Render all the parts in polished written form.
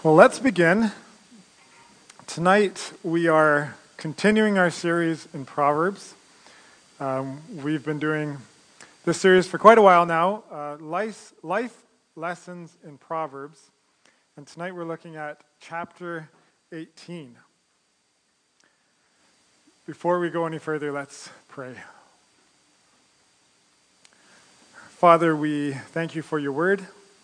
Well, let's begin. Tonight we are continuing our series in Proverbs. We've been doing this series for quite a while now, life lessons in Proverbs. And tonight we're looking at chapter 18. Before we go any further, let's pray. Father, we thank you for your word.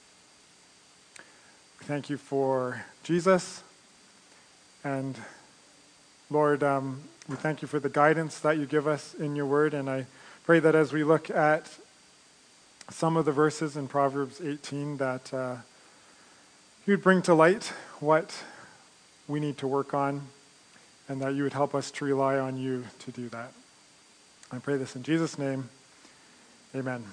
Thank you for Jesus. And Lord, we thank you for the guidance that you give us in your word. And I pray that as we look at some of the verses in Proverbs 18, that you'd bring to light what we need to work on, and that you would help us to rely on you to do that. I pray this in Jesus' name. Amen.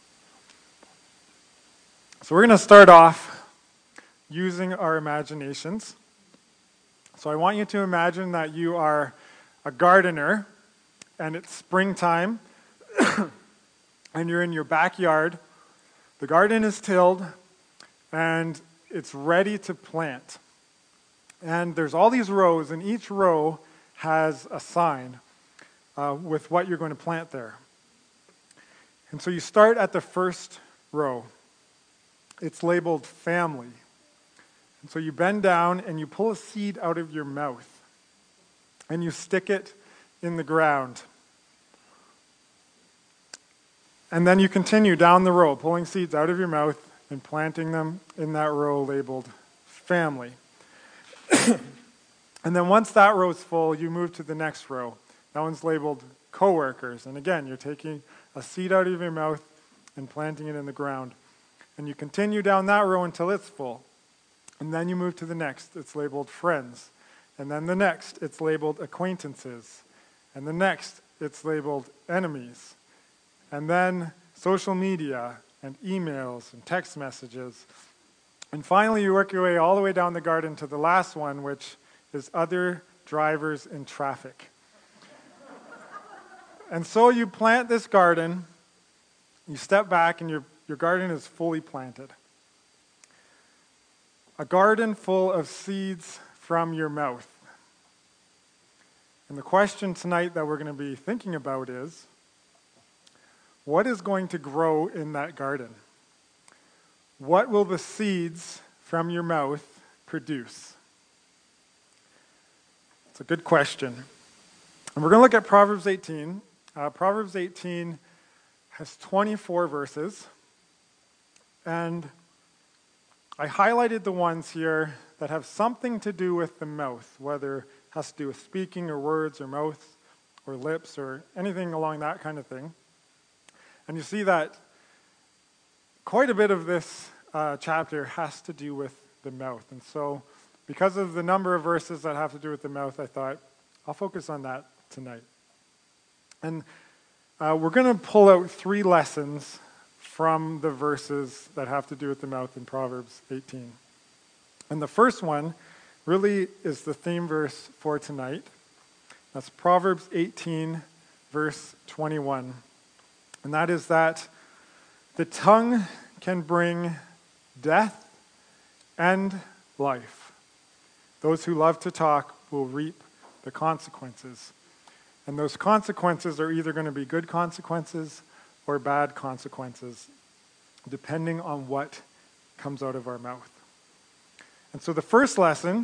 So we're going to start off using our imaginations. So I want you to imagine that you are a gardener and it's springtime and you're in your backyard. The garden is tilled and it's ready to plant. And there's all these rows, and each row has a sign with what you're going to plant there. And so you start at the first row. It's labeled family. And so you bend down and you pull a seed out of your mouth and you stick it in the ground. And then you continue down the row, pulling seeds out of your mouth and planting them in that row labeled family. And then once that row is full, you move to the next row. That one's labeled coworkers. And again, you're taking a seed out of your mouth and planting it in the ground. And you continue down that row until it's full. And then you move to the next. It's labeled friends. And then the next, it's labeled acquaintances. And the next, it's labeled enemies. And then social media and emails and text messages. And finally, you work your way all the way down the garden to the last one, which is other drivers in traffic. And so you plant this garden, you step back, and your garden is fully planted. A garden full of seeds from your mouth. And the question tonight that we're going to be thinking about is, what is going to grow in that garden? What will the seeds from your mouth produce? It's a good question. And we're going to look at Proverbs 18. Proverbs 18 has 24 verses. And I highlighted the ones here that have something to do with the mouth, whether it has to do with speaking or words or mouth or lips or anything along that kind of thing. And you see that quite a bit of this chapter has to do with the mouth. And so because of the number of verses that have to do with the mouth, I thought I'll focus on that tonight. And we're going to pull out 3 lessons from the verses that have to do with the mouth in Proverbs 18. And the first one really is the theme verse for tonight. That's Proverbs 18, verse 21. And that is that the tongue can bring death and life. Those who love to talk will reap the consequences. And those consequences are either going to be good consequences or bad consequences, depending on what comes out of our mouth. And so the first lesson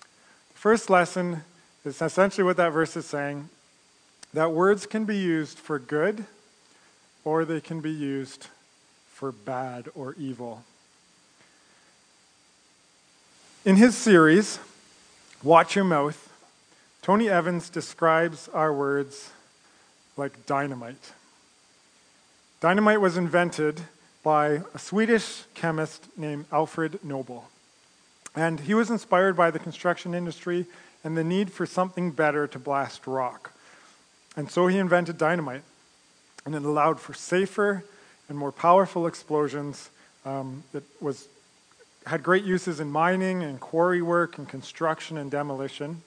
is essentially what that verse is saying, that words can be used for good or they can be used for bad or evil. In his series, Watch Your Mouth, Tony Evans describes our words like dynamite. Dynamite was invented by a Swedish chemist named Alfred Nobel. And he was inspired by the construction industry and the need for something better to blast rock. And so he invented dynamite. And it allowed for safer and more powerful explosions. It had great uses in mining and quarry work and construction and demolition.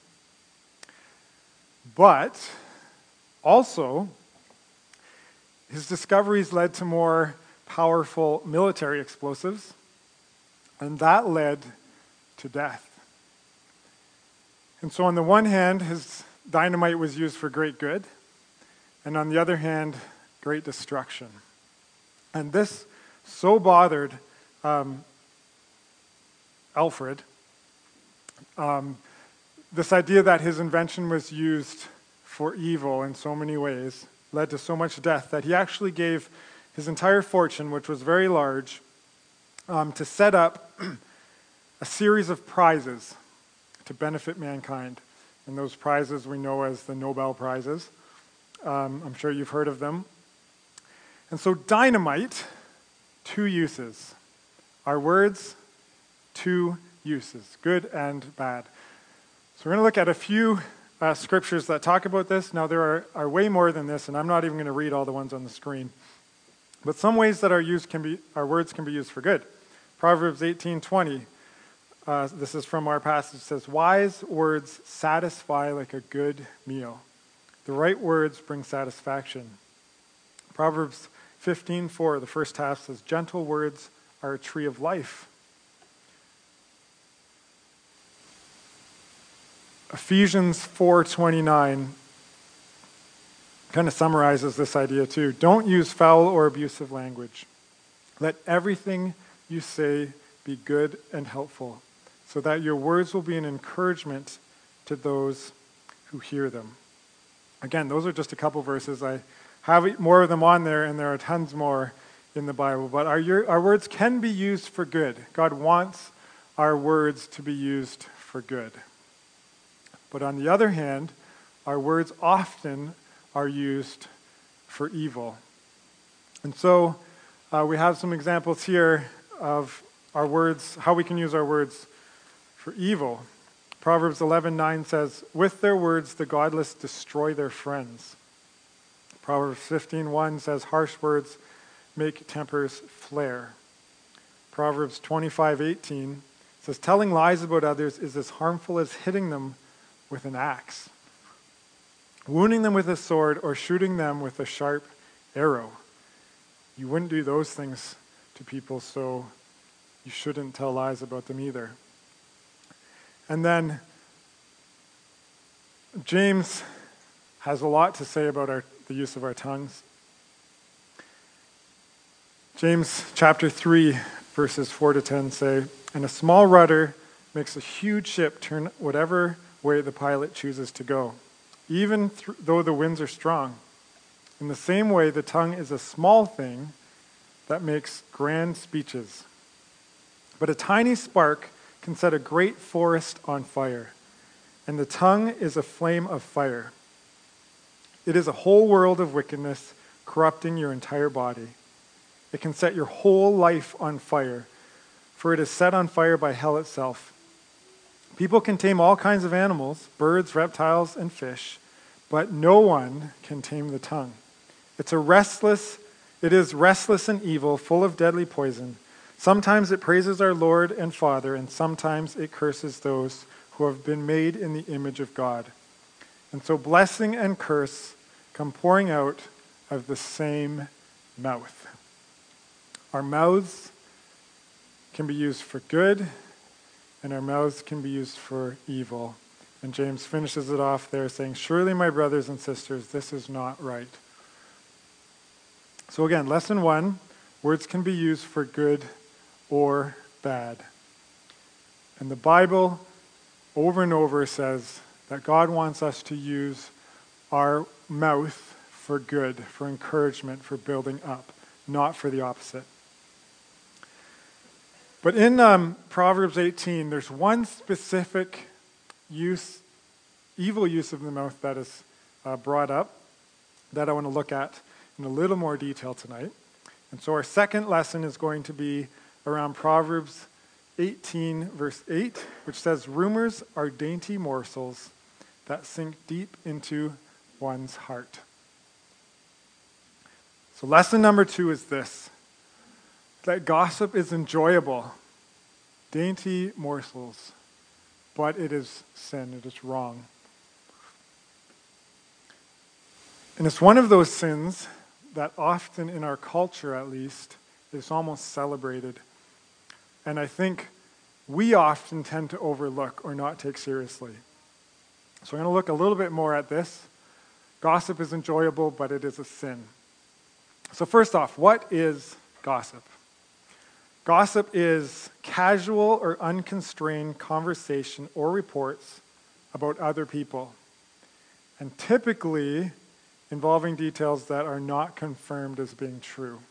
But also, his discoveries led to more powerful military explosives, and that led to death. And so on the one hand, his dynamite was used for great good, and on the other hand, great destruction. And this so bothered Alfred, this idea that his invention was used for evil in so many ways, led to so much death, that he actually gave his entire fortune, which was very large, to set up a series of prizes to benefit mankind. And those prizes we know as the Nobel Prizes. I'm sure you've heard of them. And so dynamite, two uses. Our words, two uses, good and bad. So we're going to look at a few scriptures that talk about this. Now there are way more than this, and I'm not even going to read all the ones on the screen. But some ways that our words can be used for good. Proverbs 18:20. This is from our passage. It says, "Wise words satisfy like a good meal. The right words bring satisfaction." Proverbs 15:4, the first half says, "Gentle words are a tree of life." Ephesians 4:29 kind of summarizes this idea too. "Don't use foul or abusive language. Let everything you say be good and helpful, so that your words will be an encouragement to those who hear them." Again, those are just a couple verses. I have more of them on there, and there are tons more in the Bible. But our words can be used for good. God wants our words to be used for good. But on the other hand, our words often are used for evil. And so we have some examples here of our words, how we can use our words for evil. Proverbs 11:9 says, "With their words the godless destroy their friends." Proverbs 15:1 says, "Harsh words make tempers flare." Proverbs 25:18 says, "Telling lies about others is as harmful as hitting them with an axe, wounding them with a sword, or shooting them with a sharp arrow." You wouldn't do those things to people, so you shouldn't tell lies about them either. And then James has a lot to say about the use of our tongues. James chapter 3, verses 4 to 10 say, "And a small rudder makes a huge ship turn whatever way the pilot chooses to go, even though the winds are strong. In the same way, the tongue is a small thing that makes grand speeches. But a tiny spark can set a great forest on fire, and the tongue is a flame of fire. It is a whole world of wickedness, corrupting your entire body. It can set your whole life on fire, for it is set on fire by hell itself. People can tame all kinds of animals, birds, reptiles, and fish, but no one can tame the tongue. It is restless and evil, full of deadly poison. Sometimes it praises our Lord and Father, and sometimes it curses those who have been made in the image of God. And so blessing and curse come pouring out of the same mouth." Our mouths can be used for good, and our mouths can be used for evil. And James finishes it off there saying, "Surely, my brothers and sisters, this is not right." So again, lesson 1, words can be used for good or bad. And the Bible over and over says that God wants us to use our mouth for good, for encouragement, for building up, not for the opposite. But in Proverbs 18, there's one specific evil use of the mouth that is brought up that I want to look at in a little more detail tonight. And so our second lesson is going to be around Proverbs 18, verse 8, which says, "Rumors are dainty morsels that sink deep into one's heart." So lesson number 2 is this: that gossip is enjoyable, dainty morsels, but it is sin, it is wrong. And it's one of those sins that often in our culture, at least, is almost celebrated. And I think we often tend to overlook or not take seriously. So we're going to look a little bit more at this. Gossip is enjoyable, but it is a sin. So first off, what is gossip? Gossip is casual or unconstrained conversation or reports about other people, and typically involving details that are not confirmed as being true.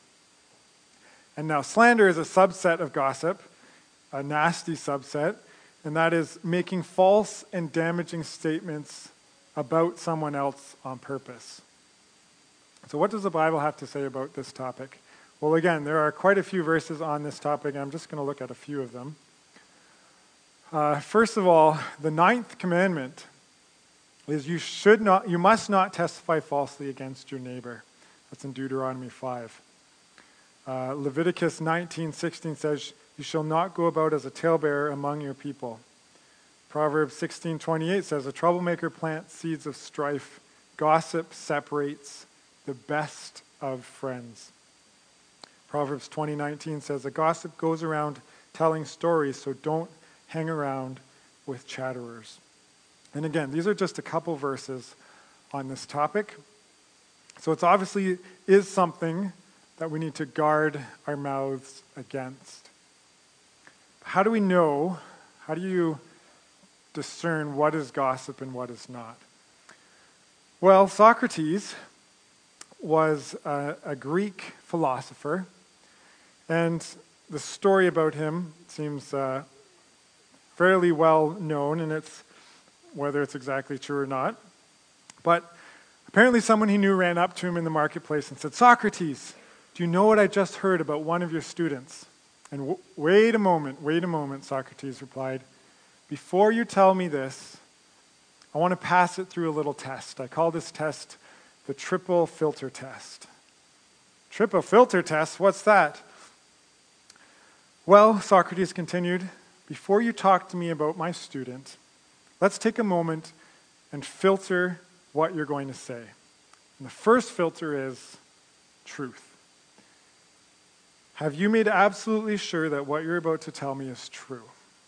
And now slander is a subset of gossip, a nasty subset, and that is making false and damaging statements about someone else on purpose. So what does the Bible have to say about this topic? Well, again, there are quite a few verses on this topic, and I'm just going to look at a few of them. First of all, the 9th commandment is you must not testify falsely against your neighbor. That's in Deuteronomy 5. Leviticus 19:16 says, you shall not go about as a talebearer among your people. Proverbs 16:28 says, a troublemaker plants seeds of strife. Gossip separates the best of friends. Proverbs 20:19 says, a gossip goes around telling stories, so don't hang around with chatterers. And again, these are just a couple verses on this topic. So it's obviously is something that we need to guard our mouths against. How do we know? How do you discern what is gossip and what is not? Well, Socrates was a Greek philosopher, and the story about him seems fairly well known, and it's whether it's exactly true or not. But apparently someone he knew ran up to him in the marketplace and said, Socrates, do you know what I just heard about one of your students? And wait a moment, Socrates replied. Before you tell me this, I want to pass it through a little test. I call this test the triple filter test. Triple filter test? What's that? Well, Socrates continued, before you talk to me about my student, let's take a moment and filter what you're going to say. And the first filter is truth. Have you made absolutely sure that what you're about to tell me is true?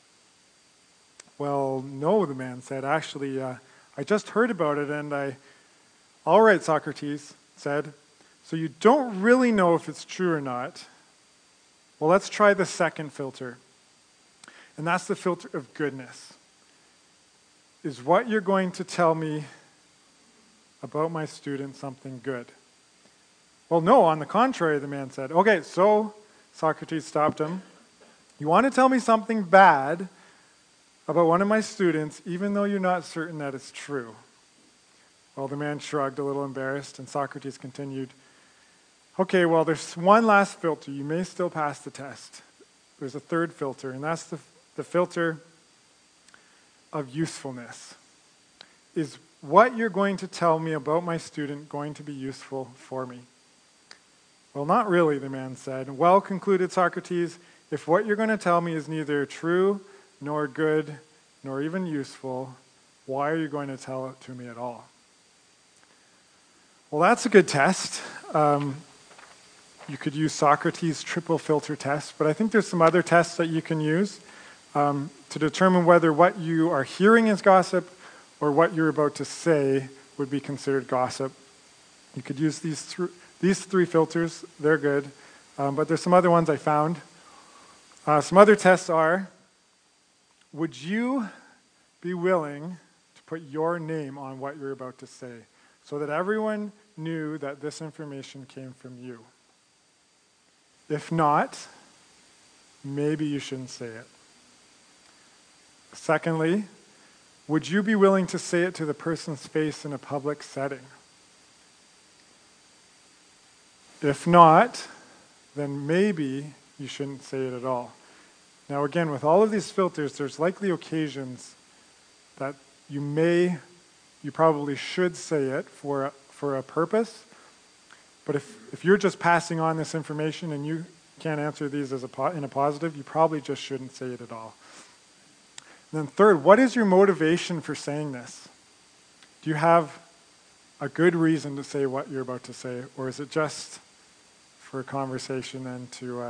Well, no, the man said. Actually, I just heard about it, and all right, Socrates said, so you don't really know if it's true or not. Well, let's try the second filter, and that's the filter of goodness. Is what you're going to tell me about my student something good? Well, no, on the contrary, the man said. Okay, so Socrates stopped him. You want to tell me something bad about one of my students, even though you're not certain that it's true? Well, the man shrugged, a little embarrassed, and Socrates continued, okay, well, there's one last filter. You may still pass the test. There's a third filter, and that's the filter of usefulness. Is what you're going to tell me about my student going to be useful for me? Well, not really, the man said. Well, concluded Socrates, if what you're going to tell me is neither true, nor good, nor even useful, why are you going to tell it to me at all? Well, that's a good test. You could use Socrates' triple filter test, but I think there's some other tests that you can use to determine whether what you are hearing is gossip or what you're about to say would be considered gossip. You could use these three filters. They're good. But there's some other ones I found. Some other tests are, would you be willing to put your name on what you're about to say so that everyone knew that this information came from you? If not, maybe you shouldn't say it. Secondly, would you be willing to say it to the person's face in a public setting? If not, then maybe you shouldn't say it at all. Now again, with all of these filters, there's likely occasions that you probably should say it for a purpose, but if you're just passing on this information and you can't answer these in a positive, you probably just shouldn't say it at all. And then third, what is your motivation for saying this? Do you have a good reason to say what you're about to say, or is it just for a conversation and to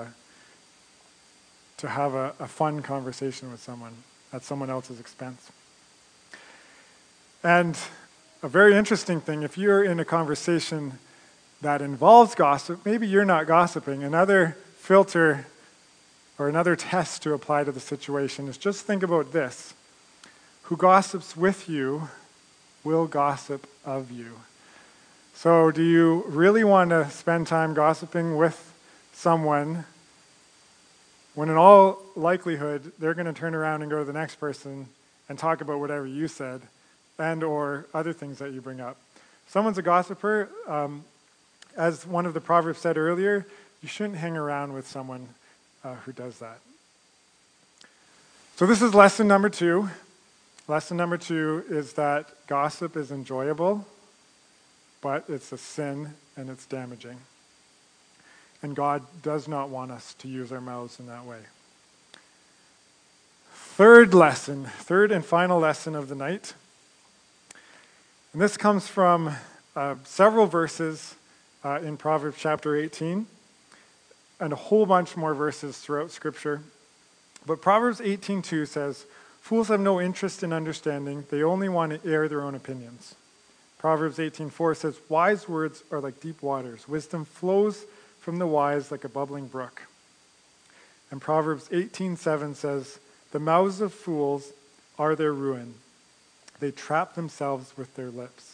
have a fun conversation with someone at someone else's expense? And a very interesting thing, if you're in a conversation that involves gossip, maybe you're not gossiping. Another filter or another test to apply to the situation is just think about this. Who gossips with you will gossip of you. So do you really want to spend time gossiping with someone when in all likelihood they're going to turn around and go to the next person and talk about whatever you said and or other things that you bring up? Someone's a gossiper. As one of the Proverbs said earlier, you shouldn't hang around with someone who does that. So this is lesson number 2. Lesson number 2 is that gossip is enjoyable, but it's a sin and it's damaging. And God does not want us to use our mouths in that way. Third and final lesson of the night. And this comes from several verses in Proverbs chapter 18 and a whole bunch more verses throughout Scripture. But Proverbs 18:2 says, "Fools have no interest in understanding. They only want to air their own opinions." Proverbs 18:4 says, "Wise words are like deep waters. Wisdom flows from the wise like a bubbling brook." And Proverbs 18:7 says, "The mouths of fools are their ruin. They trap themselves with their lips."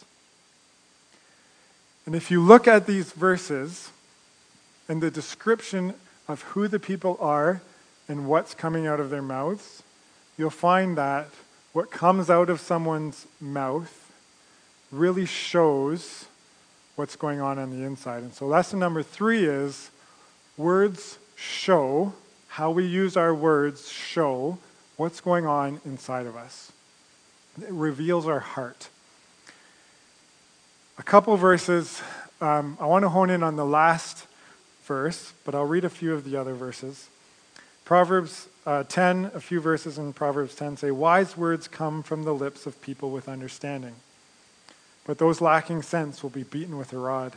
And if you look at these verses and the description of who the people are and what's coming out of their mouths, you'll find that what comes out of someone's mouth really shows what's going on the inside. And so lesson number 3 is words show, how we use our words show what's going on inside of us. It reveals our heart. A couple verses, I want to hone in on the last verse, but I'll read a few of the other verses. Proverbs 10, a few verses in Proverbs 10 say, "Wise words come from the lips of people with understanding, but those lacking sense will be beaten with a rod.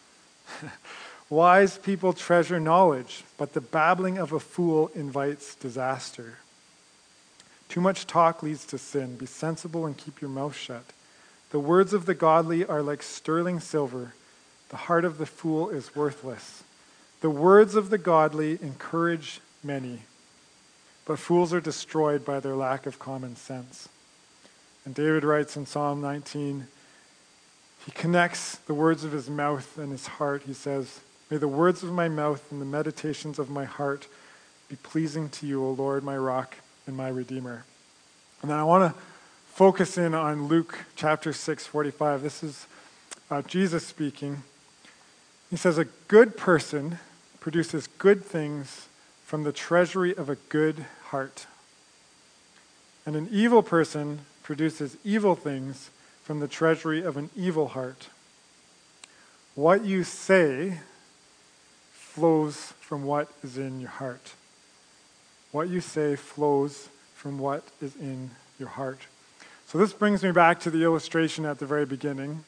Wise people treasure knowledge, but the babbling of a fool invites disaster. Too much talk leads to sin. Be sensible and keep your mouth shut. The words of the godly are like sterling silver. The heart of the fool is worthless. The words of the godly encourage many, but fools are destroyed by their lack of common sense." And David writes in Psalm 19, he connects the words of his mouth and his heart. He says, "May the words of my mouth and the meditations of my heart be pleasing to you, O Lord, my rock and my redeemer." And then I want to focus in on Luke chapter 6:45. This is Jesus speaking. He says, "A good person produces good things from the treasury of a good heart. And an evil person produces evil things from the treasury of an evil heart. What you say flows from what is in your heart." What you say flows from what is in your heart. So this brings me back to the illustration at the very beginning.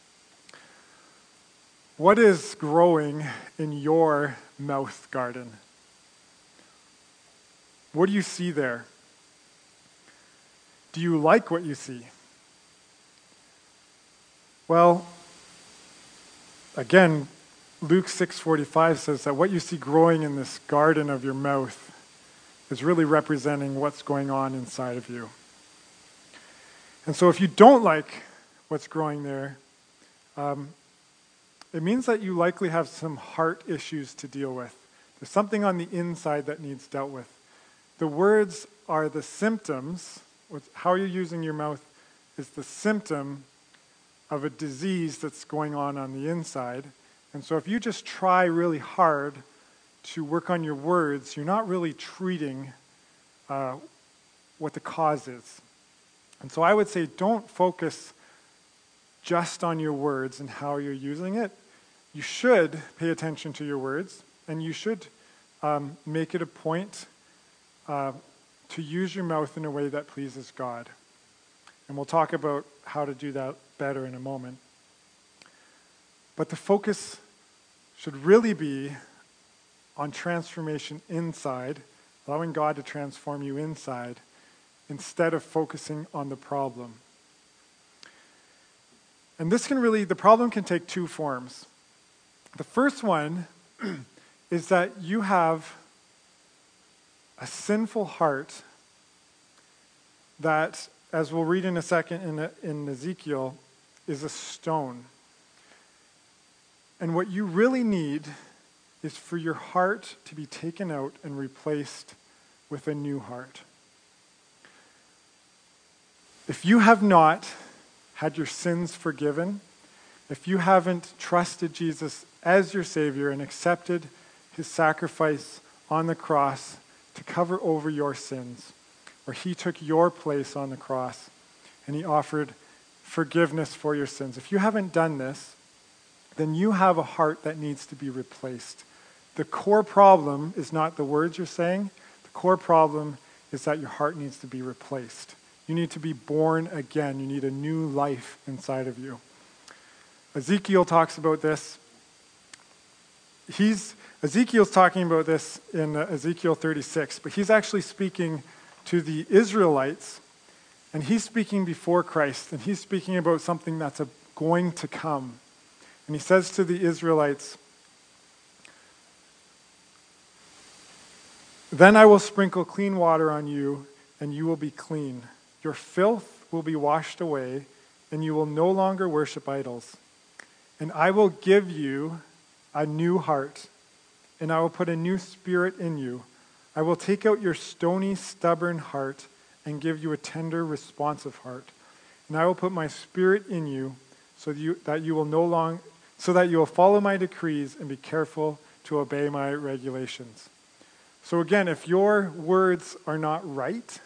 What is growing in your mouth garden? What do you see there? Do you like what you see? Well, again, Luke 6:45 says that what you see growing in this garden of your mouth is really representing what's going on inside of you. And so if you don't like what's growing there, it means that you likely have some heart issues to deal with. There's something on the inside that needs dealt with. The words are the symptoms. How you're using your mouth is the symptom of a disease that's going on the inside. And so if you just try really hard to work on your words, you're not really treating what the cause is. And so I would say don't focus just on your words and how you're using it. You should pay attention to your words, and you should make it a point to use your mouth in a way that pleases God. And we'll talk about how to do that better in a moment. But the focus should really be on transformation inside, allowing God to transform you inside, instead of focusing on the problem. And the problem can take two forms. The first one is that you have a sinful heart that, as we'll read in a second in Ezekiel, is a stone. And what you really need is for your heart to be taken out and replaced with a new heart. If you have not had your sins forgiven, if you haven't trusted Jesus as your Savior and accepted his sacrifice on the cross to cover over your sins, where he took your place on the cross and he offered forgiveness for your sins. If you haven't done this, then you have a heart that needs to be replaced. The core problem is not the words you're saying. The core problem is that your heart needs to be replaced. You need to be born again. You need a new life inside of you. Ezekiel talks about this. Ezekiel's talking about this in Ezekiel 36, but he's actually speaking to the Israelites, and he's speaking before Christ, and he's speaking about something that's going to come. And he says to the Israelites, "Then I will sprinkle clean water on you, and you will be clean. Your filth will be washed away, and you will no longer worship idols. And I will give you a new heart, and I will put a new spirit in you. I will take out your stony, stubborn heart and give you a tender, responsive heart. And I will put my spirit in you so that you will follow my decrees and be careful to obey my regulations." So again, if your words are not right,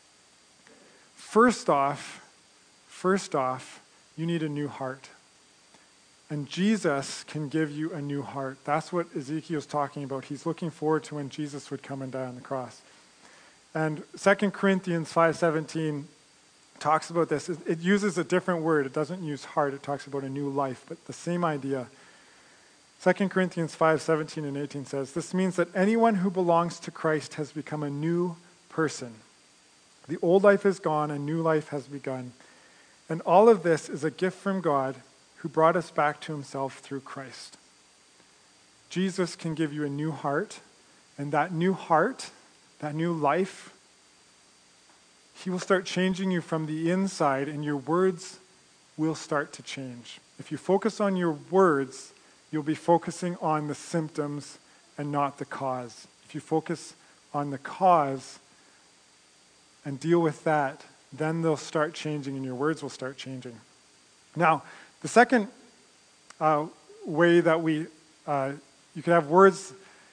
first off, you need a new heart. And Jesus can give you a new heart. That's what Ezekiel's talking about. He's looking forward to when Jesus would come and die on the cross. And 2 Corinthians 5:17 talks about this. It uses a different word. It doesn't use heart. It talks about a new life, but the same idea. 2 Corinthians 5:17 and 18 says, "This means that anyone who belongs to Christ has become a new person. The old life is gone, a new life has begun. And all of this is a gift from God who brought us back to himself through Christ." Jesus can give you a new heart, and that new heart, that new life, he will start changing you from the inside, and your words will start to change. If you focus on your words, you'll be focusing on the symptoms and not the cause. If you focus on the cause and deal with that, then they'll start changing and your words will start changing. Now, the second way that you could have words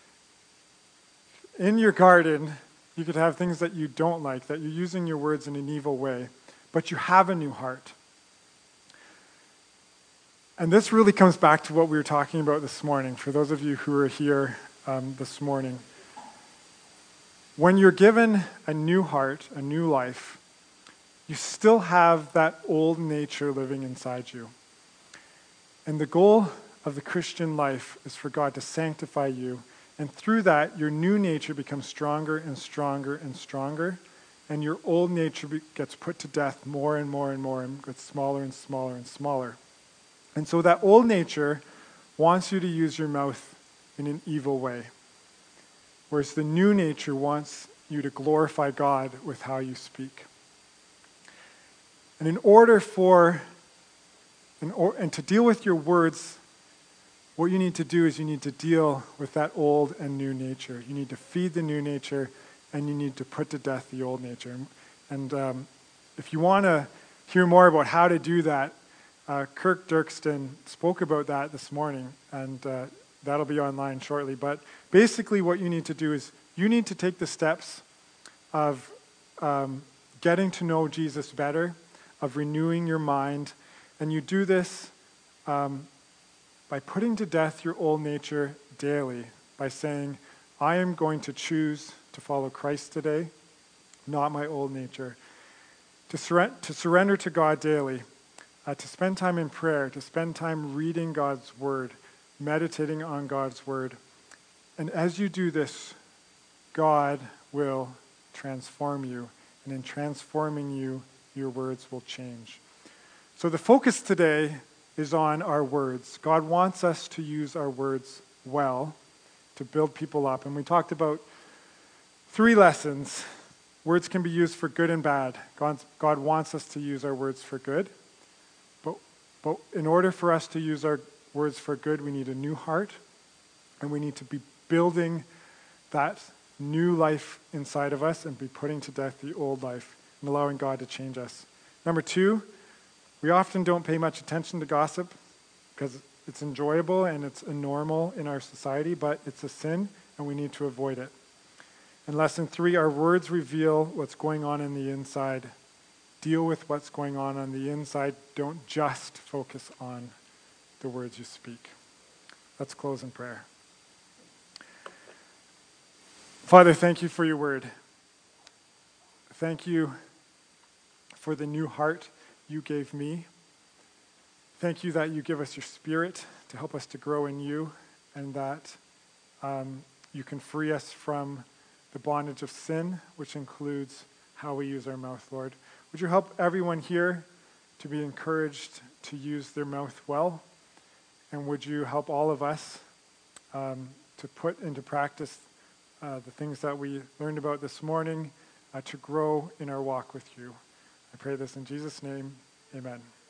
in your garden, you could have things that you don't like, that you're using your words in an evil way, but you have a new heart. And this really comes back to what we were talking about this morning, for those of you who are here this morning. When you're given a new heart, a new life, you still have that old nature living inside you. And the goal of the Christian life is for God to sanctify you. And through that, your new nature becomes stronger and stronger and stronger. And your old nature gets put to death more and more and more and gets smaller and smaller and smaller. And so that old nature wants you to use your mouth in an evil way. Whereas the new nature wants you to glorify God with how you speak. And and to deal with your words, what you need to do is you need to deal with that old and new nature. You need to feed the new nature, and you need to put to death the old nature. And if you want to hear more about how to do that, Kirk Dirkston spoke about that this morning, and that'll be online shortly. But basically what you need to do is you need to take the steps of getting to know Jesus better, of renewing your mind, and you do this by putting to death your old nature daily, by saying, I am going to choose to follow Christ today, not my old nature. To surrender to God daily, to spend time in prayer, to spend time reading God's word, meditating on God's word. And as you do this, God will transform you. And in transforming you, your words will change. So the focus today is on our words. God wants us to use our words well to build people up. And we talked about 3 lessons. Words can be used for good and bad. God wants us to use our words for good. But in order for us to use our words for good, we need a new heart, and we need to be building that new life inside of us and be putting to death the old life and allowing God to change us. Number 2, we often don't pay much attention to gossip because it's enjoyable and it's normal in our society, but it's a sin and we need to avoid it. And lesson 3, our words reveal what's going on in the inside. Deal with what's going on the inside. Don't just focus on the words you speak. Let's close in prayer. Father, thank you for your word. Thank you for the new heart you gave me. Thank you that you give us your Spirit to help us to grow in you, and that you can free us from the bondage of sin, which includes how we use our mouth, Lord. Would you help everyone here to be encouraged to use their mouth well? And would you help all of us to put into practice the things that we learned about this morning to grow in our walk with you? I pray this in Jesus' name. Amen.